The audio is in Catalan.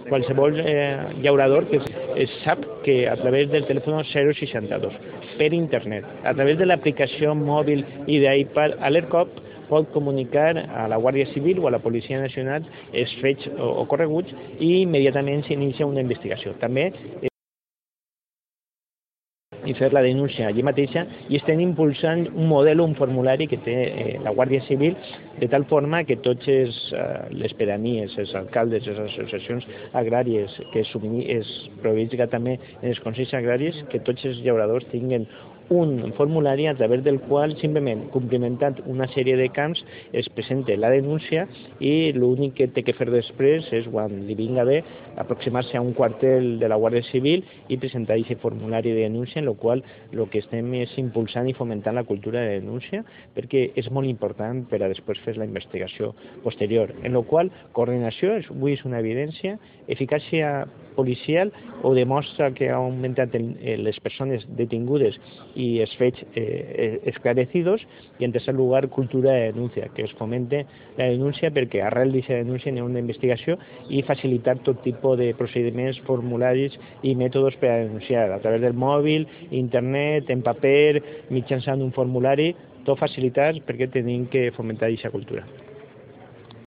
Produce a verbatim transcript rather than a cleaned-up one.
qualsevol eh, llaurador que es sap que a través del telèfon zero seixanta dos, per internet, a través de l'aplicació mòbil i d'iPad, a l'ERCOP pot comunicar a la Guàrdia Civil o a la Policia Nacional els fets ocorreguts i immediatament s'inicia una investigació. També i fer la denúncia allí mateixa, i estem impulsant un model, un formulari que té eh, la Guàrdia Civil, de tal forma que totes eh, les pedanies, els alcaldes, les associacions agràries, que es, es prohibisca també en els consells agraris, que tots els llauradors tinguin un formulari a través del qual, simplement complimentant una sèrie de camps, es presenta la denúncia i l'únic que té que fer després és, quan li vinga bé, aproximar-se a un quartel de la Guàrdia Civil i presentar aquest formulari de denúncia, en el qual el que estem és impulsant i fomentant la cultura de denúncia, perquè és molt important per a després fer la investigació posterior, en el qual coordinació avui és una evidència, eficàcia policial ho demostra que ha augmentat les persones detingudes i els fets eh, esclarecidos, i en tercer lugar cultura de denúncia, que es fomente la denúncia perquè arrel d'aquesta denúncia hi ha una investigació i facilitar tot tipus de procediments, formularis i mètodes per a denunciar a través del mòbil, internet, en paper, mitjançant un formulari, tot facilitat perquè tenim que fomentar aquesta cultura.